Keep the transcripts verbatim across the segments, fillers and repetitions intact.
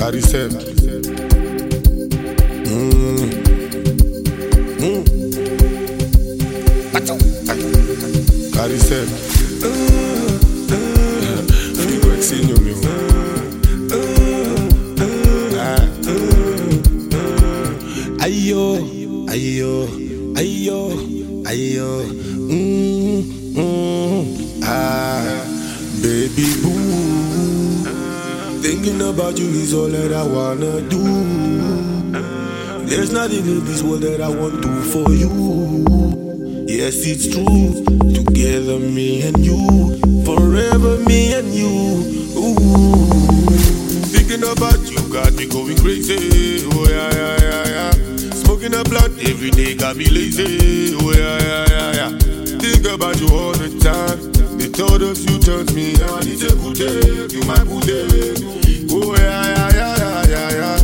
Carry set. Mm. Mm. Carry set. Fico exinho meu. Ayo, ayo, ayo, ayo. Mm, mm, ah, baby boo. Thinking about you is all that I wanna do. There's nothing in this world that I won't do for you. Yes, it's true. Together, me and you. Forever, me and you. Ooh. Thinking about you got me going crazy. Oh, yeah, yeah, yeah, yeah. Smoking a blunt every day got me lazy. Oh, yeah, yeah, yeah, yeah. Think about you all the time. The thought of you turns me on. It's a good day. You my good day. Oh, yeah, yeah, yeah, yeah, yeah, yeah.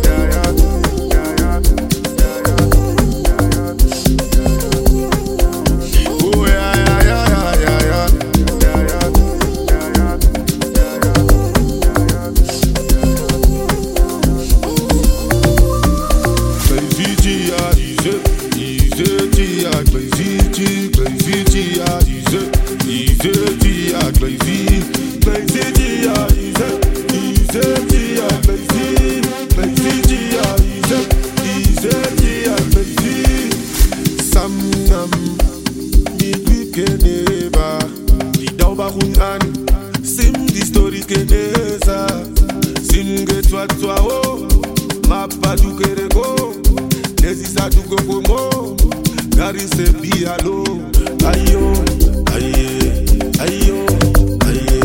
Sim di stories que nessa Sim que tua tua oh Mapa du kereko Nesisa du gogomo Gari se bialo Ayo, aye, ayo, aye